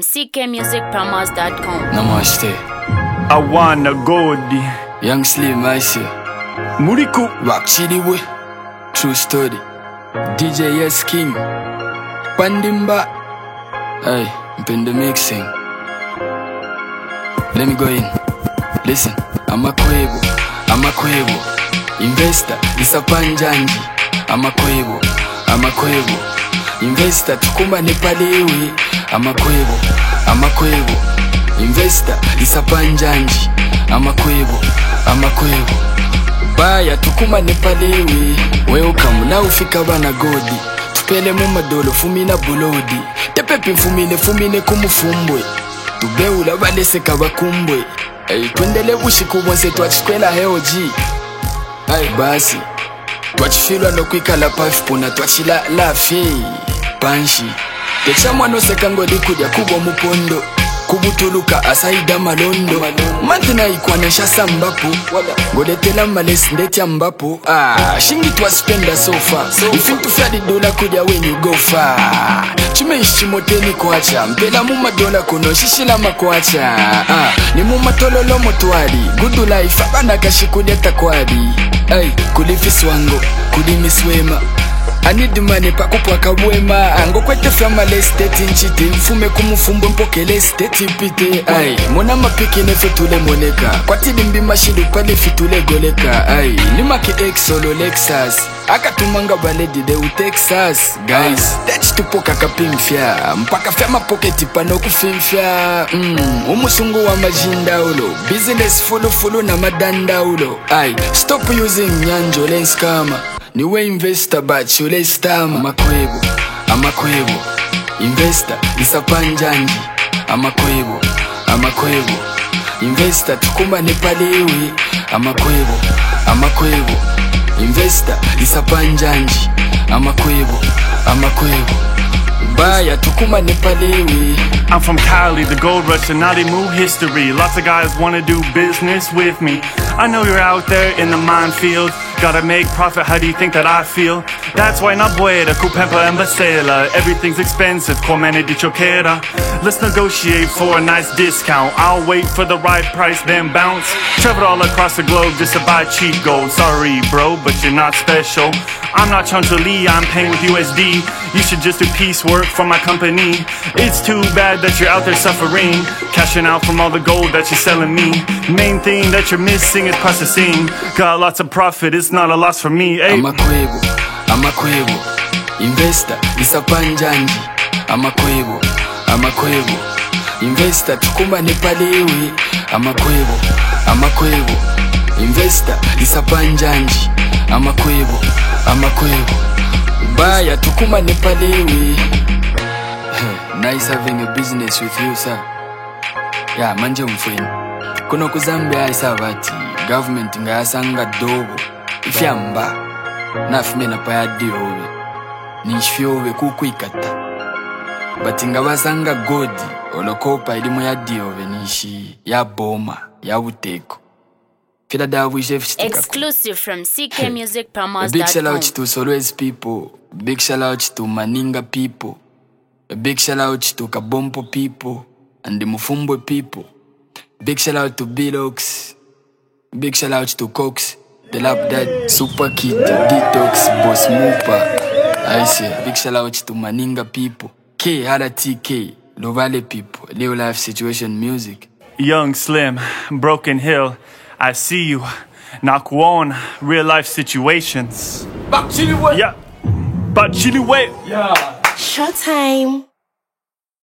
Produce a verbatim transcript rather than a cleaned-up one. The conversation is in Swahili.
C K music promos dot com. Namaste. I wanna go di Young Slim, I say. Muriku Rock City way. True story. D J S King. Pandimba. Hey, mpende mixing. Let me go in. Listen, I'm a kwebo. I'm a kwebo. Investor, it's a panjanji. I'm a kwebo. I'm a kwebo. Investor, tukuma nepalewe. I'm a kwebo. I'm a kwebo. Investor, it's a panjanji. I'm a kwebo. I'm a kwebo. Baya, tukuma nepalewe. Welcome, na ufika bana godi. Tupele muma dolo, fumina bulodi. Tepepi fumine, fumine kumufumbwe. Tubeula balese kabakumbwe. Hey, twendele bushiku bonse twachikwela heoji. Hey, basi twachifilwa nokwikala pafipuna twachila lafi panshi techa mwano sekango likudya kubwa mupondo kubutuluka asaida malondo mantina ikwanesha sambapo ngoletela malesi ndetya mbapo ah shingi twaspenda sofa ifintu fyadi dola kudya when you go far chimeishi moteni kwacha mpela muma dola kono shishila makwacha ah ni muma tololo motwali good life abana kashikudya takwadi ay kulifiswango kudimiswema I need the money pa kupwaka wema Ango kwete flama le state nchite Mfume kumufumbo mpokele state pite Ay, mona mapiki nefe tule moneka Kwa tidimbi mashidu pale fitule goleka Ay, nima ki exolo Lexus Aka tumanga baledi de u Texas Guys, that's tupoka kapimfya Mpaka fya mapoketi pano kufimfya mm, Umusungu wa majinda ulo Business fulu fulu na madanda ulo Ay, stop using nyanjo lens kama Niwe investor but you less time Amakwebo, amakwebo Investor, isa panjanji Amakwebo, amakwebo Investor, tukuma nepalewe Amakwebo, amakwebo Investor, isa panjanji Amakwebo, amakwebo Baya, tukuma nepalewe. I'm from Cali, the gold rush and now they move history. Lots of guys wanna do business with me. I know you're out there in the minefield. Gotta make profit, how do you think that I feel? That's why na pueda, kupempa and basela. Everything's expensive, comene dicho quiera. Let's negotiate for a nice discount. I'll wait for the right price, then bounce. Travel all across the globe just to buy cheap gold. Sorry bro, but you're not special. I'm not Chancho Lee, I'm paying with U S D. You should just do piecework for my company. It's too bad that you're out there suffering, cashing out from all the gold that you're selling me. Main thing that you're missing is processing. Got lots of profit, it's not a loss for me. Ay. I'm a kwebo, I'm a kwebo. Investor, it's a panjanji. I'm a kwebo, I'm a kwebo. Investor, tukuma nepalewe. I'm a kwebo, I'm a kwebo. Investor, it's a panjanji. I'm a kwebo, I'm a kwebo. Baya, tukuma nepalewe. Nice having a business with you, sir. Yeah, manje mfweni. Kuno kuzambia isabati government ngayasanga dogo ifyamba nafime na payadi owe nishfyowe kukwikata but ngabasanga godi olokopa ilimu ya diove nishi ya boma ya uteko fila davu chef Exclusive from C K music promos dot com. Big shout out to Solwezi people, big shout out to Maninga people, a big shout out to Kabompo people and the Mufumbwe people. Big shout out to B-Lox. Big shout out to Cox, the Lap Dad, Super Kid, Detox, Boss Moopa. I say, big shout out to Maninga people, K, Hada T K, Lovale people, Leo Life Situation Music. Young Slim, Broken Hill, I see you. Nakuon, real life situations. Back Chili way. Yeah, but Chili way. Yeah. Showtime.